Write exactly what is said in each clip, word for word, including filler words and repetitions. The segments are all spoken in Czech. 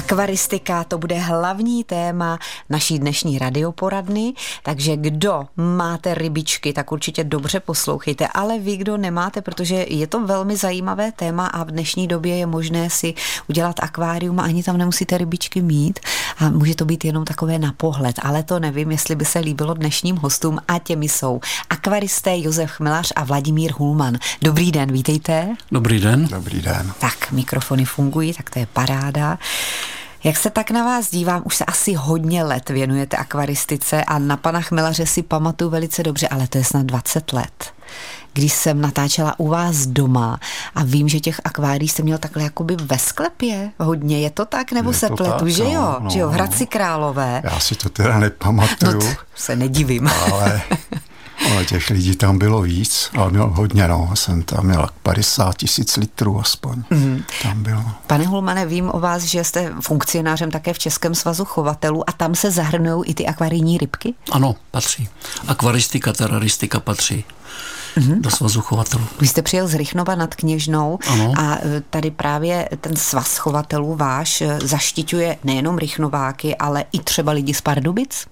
Akvaristika, to bude hlavní téma naší dnešní radioporadny, takže kdo máte rybičky, tak určitě dobře poslouchejte, ale vy, kdo nemáte, protože je to velmi zajímavé téma a v dnešní době je možné si udělat akvárium a ani tam nemusíte rybičky mít a může to být jenom takové na pohled, ale to nevím, jestli by se líbilo dnešním hostům a těmi jsou akvaristé Josef Chmelař a Vladimír Hulman. Dobrý den, vítejte. Dobrý den. Dobrý den. Tak, mikrofony fungují, tak to je paráda. Jak se tak na vás dívám, už se asi hodně let věnujete akvaristice a na pana Chmelaře si pamatuju velice dobře, ale to je snad dvacet let. Když jsem natáčela u vás doma a vím, že těch akvárií jste měl takhle jakoby ve sklepě hodně, je to tak, nebo je se pletu, tak, že jo? No, že jo, v Hradci Králové. Já si to teda nepamatuju. No se nedivím. Ale, ale těch lidí tam bylo víc, ale měl hodně, no, jsem tam měl padesát tisíc litrů aspoň. Mm. Tam bylo. Pane Hulmane, vím o vás, že jste funkcionářem také v Českém svazu chovatelů a tam se zahrnují i ty akvarijní rybky? Ano, patří. Akvaristika, teraristika patří. Mm-hmm. Do svazu chovatelů. Vy jste přijel z Rychnova nad Kněžnou ano. A tady právě ten svaz chovatelů váš zaštiťuje nejenom Rychnováky, ale i třeba lidi z Pardubic?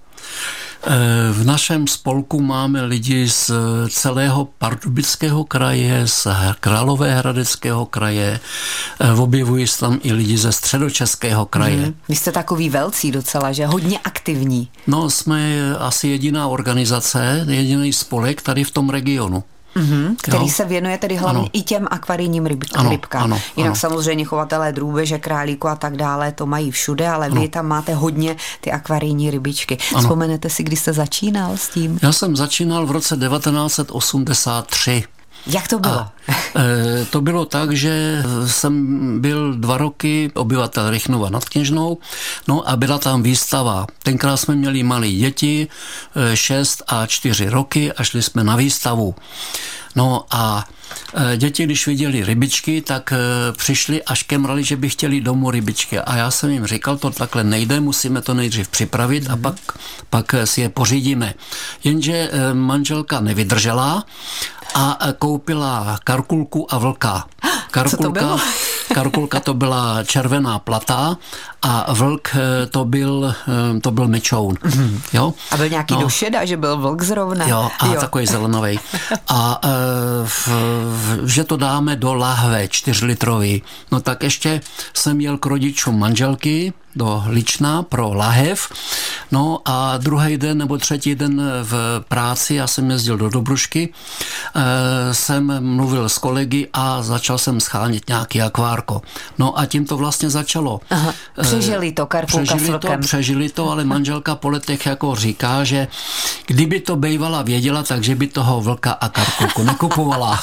V našem spolku máme lidi z celého Pardubického kraje, z Královéhradeckého kraje, objevují se tam i lidi ze Středočeského kraje. Hmm. Vy jste takový velcí docela, že hodně aktivní. No, jsme asi jediná organizace, jediný spolek tady v tom regionu. Mm-hmm, který jo. se věnuje tedy hlavně ano. i těm akvarijním ryb, ano, rybkám. Ano, Jinak ano. samozřejmě chovatelé drůbeže, králíku a tak dále, to mají všude, ale ano. vy tam máte hodně ty akvarijní rybičky. Ano. Vzpomenete si, kdy jste začínal s tím? Já jsem začínal v roce devatenáct set osmdesát tři. Jak to bylo? A, e, to bylo tak, že jsem byl dva roky obyvatel Rychnova nad Kněžnou, no a byla tam výstava. Tenkrát jsme měli malé děti, šest a čtyři roky a šli jsme na výstavu. No a děti, když viděli rybičky, tak přišli a škemrali, že by chtěli domů rybičky. A já jsem jim říkal, to takhle nejde, musíme to nejdřív připravit a pak, pak si je pořídíme. Jenže manželka nevydržela a koupila karkulku a vlka. Karkulka, Co to bylo? Karkulka to byla červená plata a vlk to byl, to byl mečoun. Mm. Jo? A byl nějaký no. do šeda, že byl vlk zrovna. Jo, a jo. takový zelenový. A e, v, v, že to dáme do lahve čtyřlitrový. No tak ještě jsem jel k rodičům manželky do Lična pro lahev. No a druhý den nebo třetí den v práci, já jsem jezdil do Dobrušky, e, jsem mluvil s kolegy a začal jsem schánět nějaký akvárko. No a tím to vlastně začalo. Aha, přežili to, karkulka s vlkem. To, přežili to, ale manželka po letech jako říká, že kdyby to bejvala věděla, takže by toho vlka a karkulku nekupovala.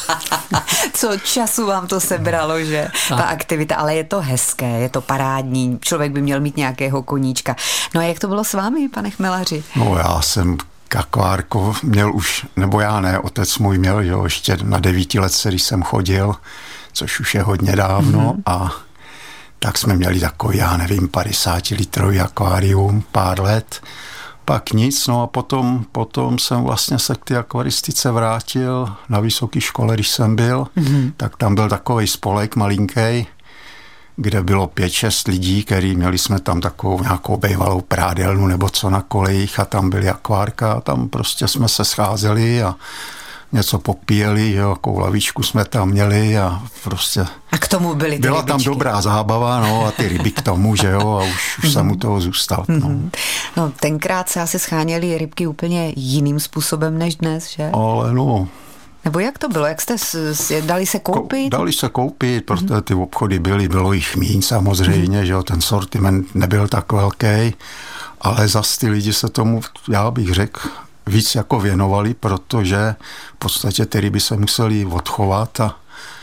Co času vám to sebralo, že? Ta aktivita, ale je to hezké, je to parádní, člověk by měl mít nějakého koníčka. No a jak to bylo s vámi, pane Chmelaři? No já jsem akvárko měl už, nebo já ne, otec můj měl, jo, ještě na devíti let, když jsem chodil, což už je hodně dávno mm-hmm. a tak jsme měli takový, já nevím, padesátilitrový akvárium pár let, pak nic, no a potom, potom jsem vlastně se k té akvaristice vrátil na vysoké škole, když jsem byl, mm-hmm. tak tam byl takovej spolek malinký, kde bylo pět, šest lidí, který měli jsme tam takovou nějakou bejvalou prádelnu nebo co na kolejích a tam byly akvárka a tam prostě jsme se scházeli a něco popíjeli, jo, jakou lavičku jsme tam měli a prostě... A k tomu byly ty Byla rybičky. Tam dobrá zábava, no a ty ryby k tomu, že jo, a už, už jsem u toho zůstal. No. Mm-hmm. No, tenkrát se asi scháněly rybky úplně jiným způsobem než dnes, že? Ale no... Nebo jak to bylo? Jak jste dali se koupit? Dali se koupit, protože ty obchody byly, bylo jich míň samozřejmě, mm-hmm. že jo, ten sortiment nebyl tak velký, ale zas ty lidi se tomu, já bych řekl, víc jako věnovali, protože v podstatě ty ryby se museli odchovat a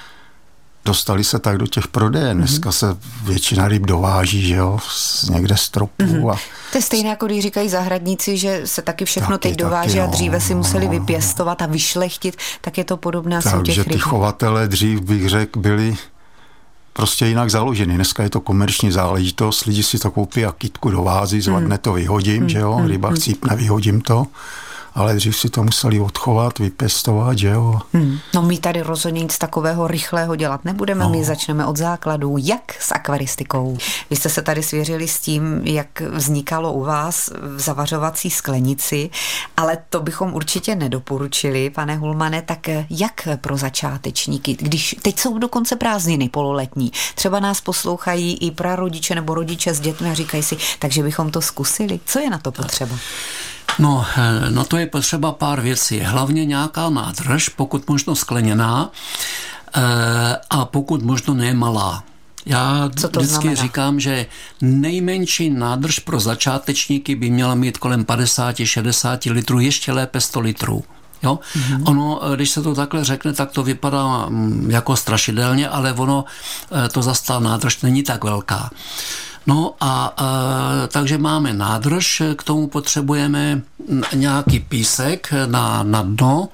dostali se tak do těch prodejen. Dneska se většina ryb dováží, že jo, z někde z tropů. Mm-hmm. A to je stejné, jako když říkají zahradníci, že se taky všechno taky, teď dováží taky, a dříve si museli no, vypěstovat a vyšlechtit, tak je to podobné s těch ryb. Takže ty chovatele dřív, bych řekl, byli prostě jinak založeny. Dneska je to komerční záležitost, lidi si to koupí a kytku dovází, zvadne to vyhodím, mm, že jo, ryba chcípne, vyhodím to. ale dřív si to museli odchovat, vypěstovat, že jo. Hmm. No my tady rozhodně nic takového rychlého dělat nebudeme, no. My začneme od základů. Jak s akvaristikou? Vy jste se tady svěřili s tím, jak vznikalo u vás v zavařovací sklenici, ale to bychom určitě nedoporučili, pane Hulmane, tak jak pro začátečníky, když teď jsou dokonce prázdniny pololetní, třeba nás poslouchají i prarodiče nebo rodiče s dětmi a říkají si, takže bychom to zkusili. Co je na to potřeba? No, na to je potřeba pár věcí. Hlavně nějaká nádrž, pokud možno skleněná a pokud možno nemalá. Já vždycky znamená? říkám, že nejmenší nádrž pro začátečníky by měla mít kolem padesát až šedesát litrů, ještě lépe sto litrů. Jo? Mm-hmm. Ono, když se to takhle řekne, tak to vypadá jako strašidelně, ale ono, to zas ta nádrž není tak velká. No a, a takže máme nádrž, k tomu potřebujeme nějaký písek na, na dno,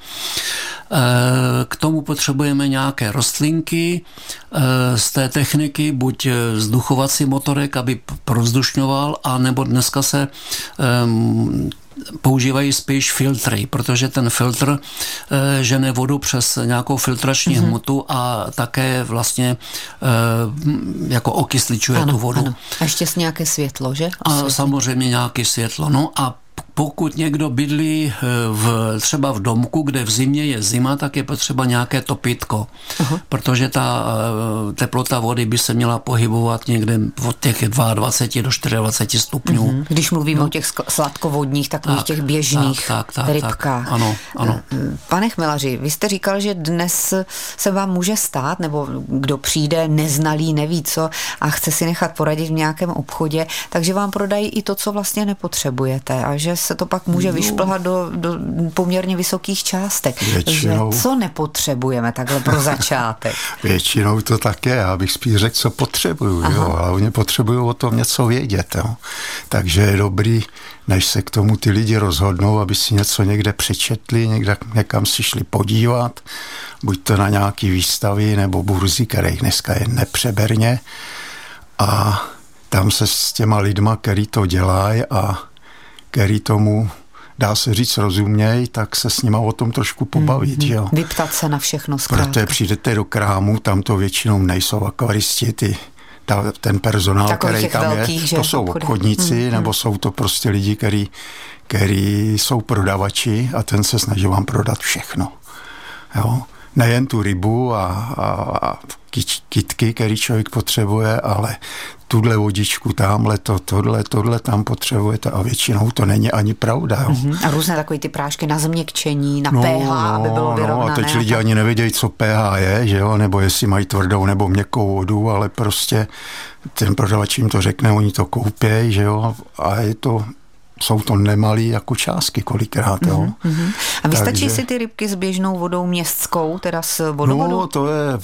k tomu potřebujeme nějaké rostlinky z té techniky, buď vzduchovací motorek, aby provzdušňoval, a nebo dneska se um, používají spíš filtry, protože ten filtr e, žene vodu přes nějakou filtrační mm-hmm. hmotu a také vlastně e, jako okysličuje ano, tu vodu. Ano. A ještě nějaké světlo, že? A samozřejmě nějaké světlo. No a pokud někdo bydlí v, třeba v domku, kde v zimě je zima, tak je potřeba nějaké topítko, uh-huh. protože ta teplota vody by se měla pohybovat někde od těch dvacet dva do dvacet čtyři stupňů. Uh-huh. Když mluvíme no. o těch sladkovodních, takových tak, těch běžných tak, tak, tak, rybkách. Tak, ano, ano. Pane Chmelaři, vy jste říkal, že dnes se vám může stát, nebo kdo přijde neznalý, neví co a chce si nechat poradit v nějakém obchodě, takže vám prodají i to, co vlastně nepotřebujete, a že se to pak může no. vyšplhat do, do poměrně vysokých částek. Většinou. Takže co nepotřebujeme takhle pro začátek? Většinou to tak je, já bych spíš řekl, co potřebuju, jo, ale oni potřebují o tom něco vědět, jo. Takže je dobrý, než se k tomu ty lidi rozhodnou, aby si něco někde přečetli, někde, někam si šli podívat, buď to na nějaký výstavy nebo burzy, kterých dneska je nepřeberně, a tam se s těma lidma, který to dělají a který tomu, dá se říct, rozuměj, tak se s nima o tom trošku pobavit, mm-hmm. jo. Vyptat se na všechno zkrátka. Protože přijdete do krámu, tam to většinou nejsou akvaristi, ty, ta, ten personál, takový který tam velkých, je, to jsou obchodníci, mm-hmm. nebo jsou to prostě lidi, který, který jsou prodavači a ten se snaží vám prodat všechno, jo. Nejen tu rybu a, a, a kytky, který člověk potřebuje, ale tuhle vodičku, tamhle to, tohle, tohle tam potřebujete, a většinou to není ani pravda. Jo. Mm-hmm. A různé takové ty prášky na změkčení, na no, pH, no, aby bylo vyrovnané. No, a teď lidi ani nevědějí, co pH je, že jo, nebo jestli mají tvrdou nebo měkkou vodu, ale prostě ten prodavač jim to řekne, oni to koupějí, že jo, a je to, jsou to nemalý jako částky kolikrát, jo. Mm-hmm. A vystačí Takže, si ty rybky s běžnou vodou městskou, teda s vodovodou? No, to je,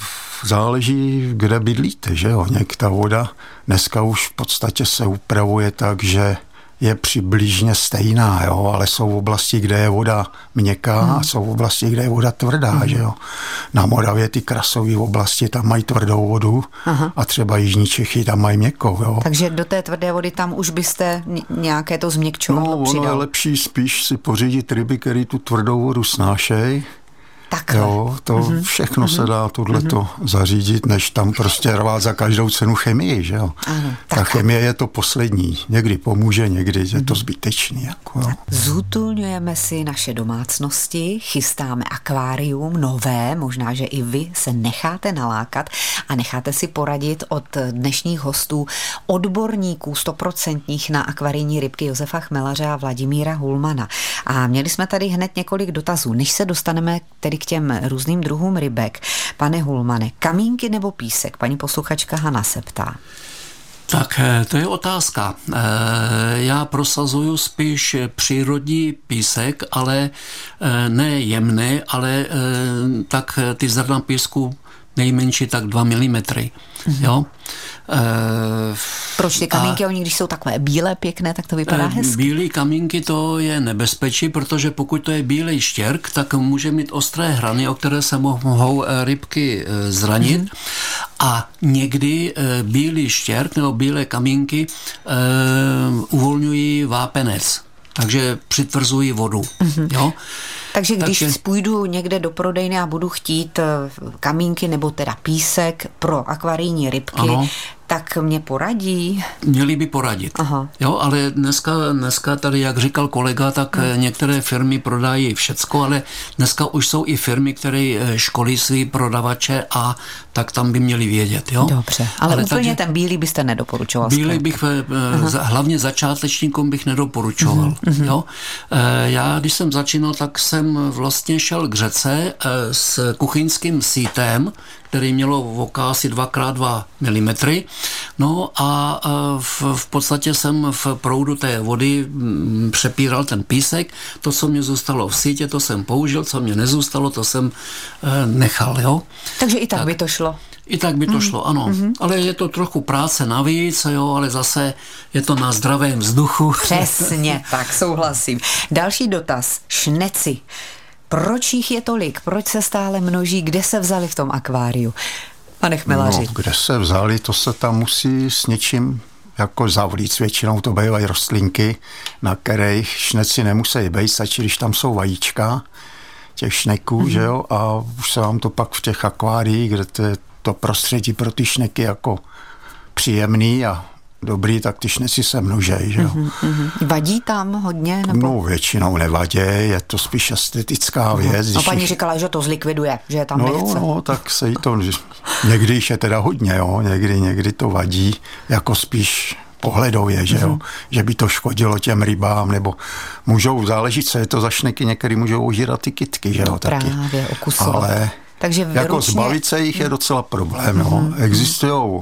záleží, kde bydlíte, že jo. Některá voda dneska už v podstatě se upravuje tak, že je přibližně stejná, jo, ale jsou oblasti, kde je voda měkká hmm. a jsou oblasti, kde je voda tvrdá, hmm. že jo. Na Moravě ty krasové oblasti, tam mají tvrdou vodu. Aha. A třeba jižní Čechy tam mají měkkou, jo. Takže do té tvrdé vody tam už byste nějaké to změkčovadlo přidal? No, ono je lepší spíš si pořídit ryby, které tu tvrdou vodu snášejí. Takhle. Jo, to mm-hmm. všechno mm-hmm. se dá tohleto mm-hmm. zařídit, než tam prostě rvát za každou cenu chemii, že jo. Ano, ta chemie je to poslední. Někdy pomůže, někdy mm-hmm. je to zbytečný. Jako, jo. Zútulňujeme si naše domácnosti, chystáme akvárium nové, možná, že i vy se necháte nalákat a necháte si poradit od dnešních hostů, odborníků stoprocentních na akvarijní rybky Josefa Chmelaře a Vladimíra Hulmana. A měli jsme tady hned několik dotazů, než se dostaneme tedy k těm různým druhům rybek. Pane Hulmane, kamínky nebo písek? Paní posluchačka Hana se ptá. Tak to je otázka. Já prosazuju spíš přírodní písek, ale ne jemný, ale tak ty zrna písku nejmenší tak dva milimetry. Mm-hmm. Jo? E, Proč ty kamínky, oni když jsou takové bílé, pěkné, tak to vypadá e, hezky? Bílé kamínky to je nebezpečí, protože pokud to je bílej štěrk, tak může mít ostré hrany, o které se mohou rybky zranit. Mm-hmm. A někdy bílý štěrk nebo bílé kamínky e, uvolňují vápenec. takže přitvrzují vodu. Mm-hmm. Jo? Takže když Takže... půjdu někde do prodejny a budu chtít kamínky nebo teda písek pro akvarijní rybky, ano, tak mě poradí? Měli by poradit. Aha. Jo, ale dneska, dneska tady, jak říkal kolega, tak hmm. některé firmy prodají všecko, ale dneska už jsou i firmy, které školí svý prodavače a tak tam by měli vědět. Jo? Dobře, ale, ale úplně takže, ten bílý byste nedoporučoval. Bílý bych, Aha. hlavně začátečníkům bych nedoporučoval. Mm-hmm. Jo? Já, když jsem začínal, tak jsem vlastně šel k řece s kuchyňským sítem, který mělo v oka asi dva krát dva milimetry. No a v, v podstatě jsem v proudu té vody přepíral ten písek. To, co mě zůstalo v sítě, to jsem použil, co mě nezůstalo, to jsem nechal. Jo? Takže i tak, tak by to šlo. I tak by to mm. šlo, ano. Mm-hmm. Ale je to trochu práce navíc, jo, ale zase je to na zdravém vzduchu. Přesně, tak souhlasím. Další dotaz. Šneci. Proč jich je tolik? Proč se stále množí? Kde se vzali v tom akváriu? Pane Chmelaři. No, kde se vzali, to se tam musí s něčím jako zavlít. Většinou to bývají rostlinky, na kterých šneci nemusí být, stačí, když tam jsou vajíčka těch šneků, mm-hmm. že jo, a už se vám to pak v těch akváriích, kde to je to prostředí pro ty šneky jako příjemný a dobrý, tak ty šneci se množej, že jo. Mm-hmm. Vadí tam hodně? Nebo? No většinou nevadí, je to spíš estetická věc. No paní jich... říkala, že to zlikviduje, že tam no, nechce. No, tak se jí to, někdy je teda hodně, jo, někdy, někdy to vadí, jako spíš pohledově, že jo, mm-hmm. že by to škodilo těm rybám, nebo můžou, záležit, co je to za šneky, některý můžou ožírat ty kytky, že jo, no, taky. Právě, okusovat. Ale takže jako ručně... zbavit se jich je docela problém, jo. Mm-hmm. Existují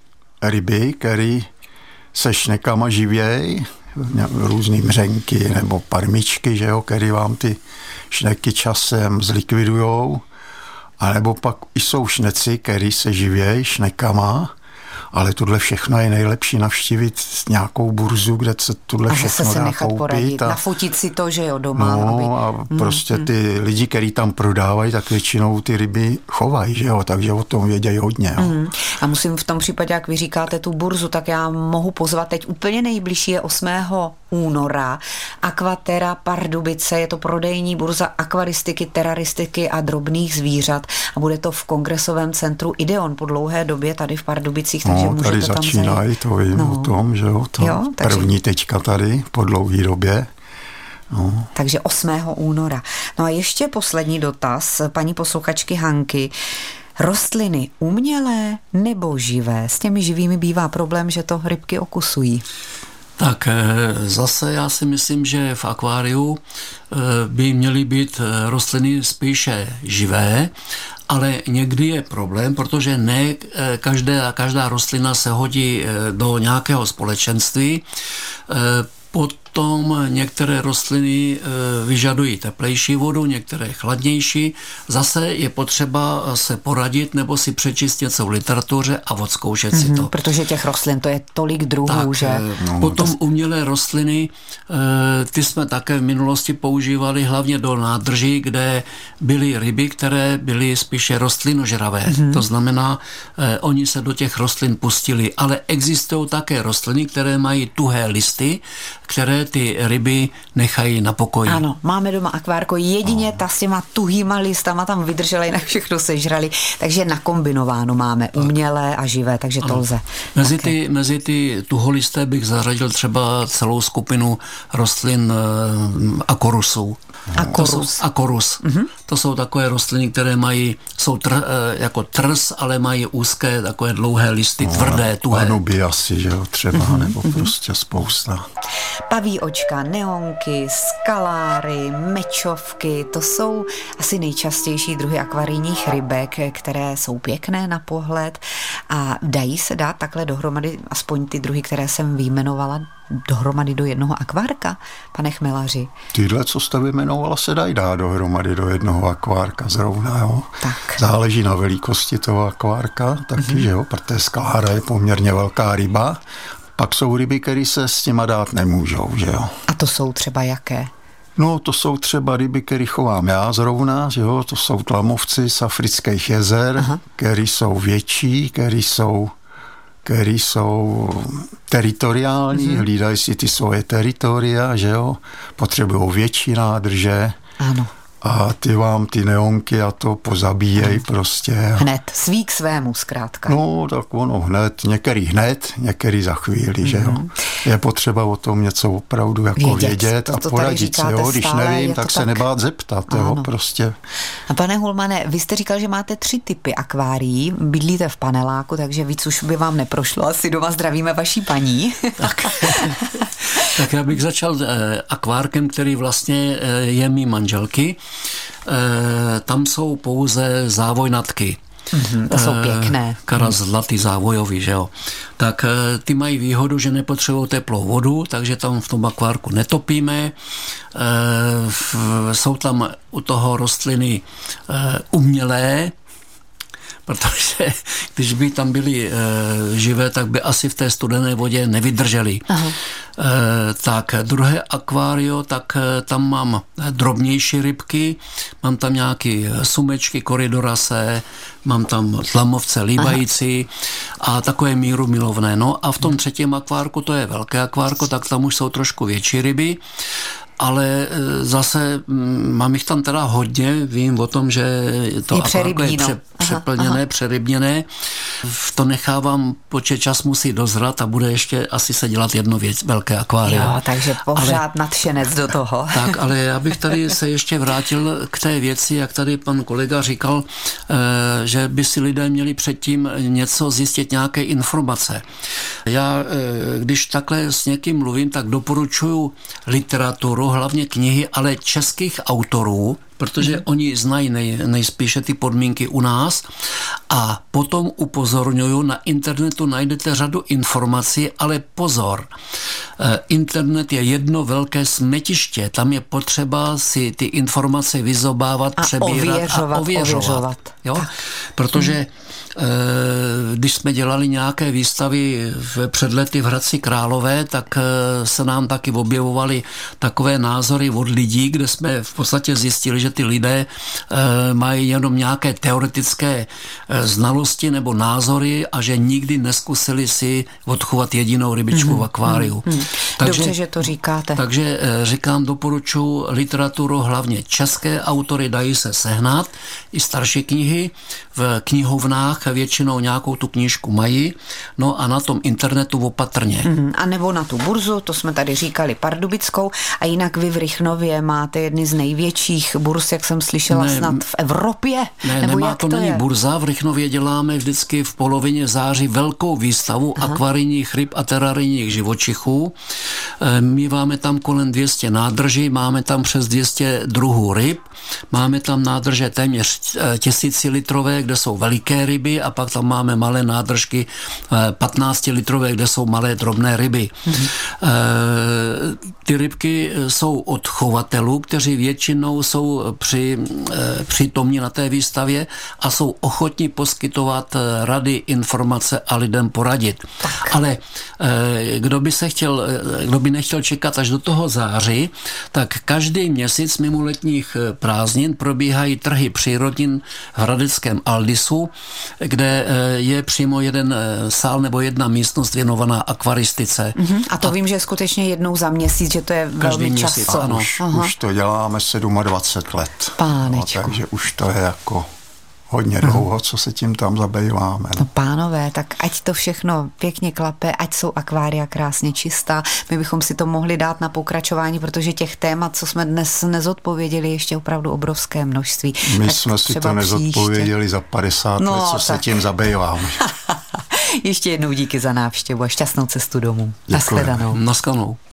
ryby, které se šnekama živějí, různý mřenky nebo parmičky, že jo, který vám ty šneky časem zlikvidujou, anebo pak i jsou šneci, který se živějí šnekama, ale tohle všechno je nejlepší navštívit nějakou burzu, kde se tohle všechno se dá nechat koupit. Poradit, a nafotit si to, že jo, doma. No aby... a prostě mm, ty mm. lidi, kteří tam prodávají, tak většinou ty ryby chovají, že jo, takže o tom vědějí hodně. Jo. Mm. A musím v tom případě, jak vy říkáte tu burzu, tak já mohu pozvat teď úplně nejbližší je osmého února. Aquaterra Pardubice, je to prodejní burza akvaristiky, teraristiky a drobných zvířat a bude to v kongresovém centru Ideon po dlouhé době tady v Pardubicích, takže no, můžete tady tam začínají, to vím no. o tom, že jo, to jo, takže... první teďka tady po dlouhé době. No. Takže osmého února. No a ještě poslední dotaz paní posluchačky Hanky. Rostliny umělé nebo živé? S těmi živými bývá problém, že to rybky okusují. Tak zase já si myslím, že v akváriu by měly být rostliny spíše živé, ale někdy je problém, protože ne každá, každá rostlina se hodí do nějakého společenství. Potom některé rostliny vyžadují teplejší vodu, některé chladnější. Zase je potřeba se poradit nebo si přečíst něco v literatuře a odzkoušet mm-hmm, si to. Protože těch rostlin to je tolik druhů, tak, že? No, potom to... umělé rostliny, ty jsme také v minulosti používali hlavně do nádrží, kde byly ryby, které byly spíše rostlinožravé. Mm-hmm. To znamená, oni se do těch rostlin pustili, ale existují také rostliny, které mají tuhé listy, které ty ryby nechají na pokoji. Ano, máme doma akvárko, jedině ta s těma tuhýma listama tam vydržela, jinak všechno sežrali, takže nakombinováno máme umělé a živé, takže ano. To lze. Mezi ty, mezi ty tuholisté bych zařadil třeba celou skupinu rostlin akorusů. Akorus. Akorus. Mm-hmm. To jsou takové rostliny, které mají, jsou tr, jako trs, ale mají úzké, takové dlouhé listy, no, tvrdé, tuhé. Anubiasy, že jo, třeba, mm-hmm. nebo mm-hmm. prostě spousta. Paví očka, neonky, skaláry, mečovky, to jsou asi nejčastější druhy akvarijních rybek, které jsou pěkné na pohled a dají se dát takhle dohromady, aspoň ty druhy, které jsem vyjmenovala, dohromady do jednoho akvárka, pane Chmelaři? Tyhle, co jste vyjmenovala, se dají dát dohromady do jednoho akvárka zrovna, jo. Tak. Záleží na velikosti toho akvárka, taky, mm-hmm. že jo, protože skára je poměrně velká ryba. Pak jsou ryby, které se s těma dát nemůžou, že jo. A to jsou třeba jaké? No, to jsou třeba ryby, které chovám já zrovna, že jo, to jsou tlamovci z afrických jezer, které jsou větší, které jsou který jsou teritoriální, mm-hmm. hlídají si ty svoje teritoria, že jo, potřebují větší nádrže. Ano. A ty vám ty neonky a to pozabíjejí prostě. Hned, sví k svému zkrátka. No, tak ono hned, některý hned, některý za chvíli, mm-hmm. že jo. Je potřeba o tom něco opravdu jako vědět, vědět to, to a poradit se, jo. Když stále, nevím, tak se tak... nebát zeptat, ano. jo, prostě. A pane Hulmane, vy jste říkal, že máte tři typy akvárií, bydlíte v paneláku, takže víc už by vám neprošlo, asi doma zdravíme vaší paní. Tak, tak já bych začal eh, akvárkem, který vlastně eh, je mý manželky. E, tam jsou pouze závojnatky. Mm-hmm, to jsou pěkné. Karas zlatý závojový, že jo. Tak e, ty mají výhodu, že nepotřebují teplou vodu, takže tam v tom akvárku netopíme. E, v, jsou tam u toho rostliny e, umělé, protože když by tam byly e, živé, tak by asi v té studené vodě nevydrželi. E, tak druhé akvário, tak e, tam mám drobnější rybky, mám tam nějaké sumečky, koridorase, mám tam tlamovce, líbající a takové míru milovné. No a v tom třetím akvárku, to je velké akvárko, tak tam už jsou trošku větší ryby. Ale zase mám jich tam teda hodně, vím o tom, že to je akvárko je pře, přeplněné, aha. přerybněné. V to nechávám, počet čas musí dozrat a bude ještě asi se dělat jedno věc, velké akvárium. Jo, takže pořád ale, nadšenec do toho. Tak, ale já bych tady se ještě vrátil k té věci, jak tady pan kolega říkal, že by si lidé měli předtím něco zjistit, nějaké informace. Já, když takhle s někým mluvím, tak doporučuju literaturu, hlavně knihy, ale českých autorů, protože mm. oni znají nej, nejspíše ty podmínky u nás a potom upozorňuju, na internetu najdete řadu informací, ale pozor, internet je jedno velké smetiště, tam je potřeba si ty informace vyzobávat, a přebírat ověřovat, a ověřovat. ověřovat. Jo? Protože mm. když jsme dělali nějaké výstavy v předlety v Hradci Králové, tak se nám taky objevovaly takové názory od lidí, kde jsme v podstatě zjistili, že ty lidé e, mají jenom nějaké teoretické e, znalosti nebo názory a že nikdy neskusili si odchovat jedinou rybičku mm-hmm. v akváriu. Mm-hmm. Takže, dobře, že to říkáte. Takže e, říkám, doporučuji literaturu, hlavně české autory, dají se sehnat, i starší knihy, v knihovnách většinou nějakou tu knížku mají, no a na tom internetu opatrně. Mm-hmm. A nebo na tu burzu, to jsme tady říkali Pardubickou, a jinak vy v Rychnově máte jedny z největších burz, jak jsem slyšela, ne, snad v Evropě? Ne, nebo nemá, jak to, to není je? burza. V Rychnově děláme vždycky v polovině září velkou výstavu Aha. akvarijních ryb a terarijních živočichů. Míváme tam kolem dvě stě nádrží, máme tam přes dvě stě druhů ryb, máme tam nádrže téměř tisícilitrové, kde jsou veliké ryby, a pak tam máme malé nádržky patnáctilitrové, kde jsou malé drobné ryby. Mhm. Ty rybky jsou od chovatelů, kteří většinou jsou při, přítomní na té výstavě a jsou ochotní poskytovat rady, informace a lidem poradit. Tak. Ale kdo by se chtěl, kdo by nechtěl čekat až do toho září, tak každý měsíc mimo letních prázdnin probíhají trhy přírodnin v hradeckém Aldisu, kde je přímo jeden sál nebo jedna místnost věnovaná akvaristice. Mm-hmm. A to a vím, že skutečně jednou za měsíc, že to je velmi často. Ano. Už, už to děláme dvacet sedm let. Pánečku. No, takže už to je jako hodně dlouho, co se tím tam zabýváme. No pánové, tak ať to všechno pěkně klape, ať jsou akvária krásně čistá. My bychom si to mohli dát na pokračování, protože těch témat, co jsme dnes nezodpověděli, ještě opravdu obrovské množství. My tak jsme si to nezodpověděli příště. za padesát no, let, co tak. se tím zabýváme. Ještě jednou díky za návštěvu a šťastnou cestu domů. Nashledanou. Nashledanou.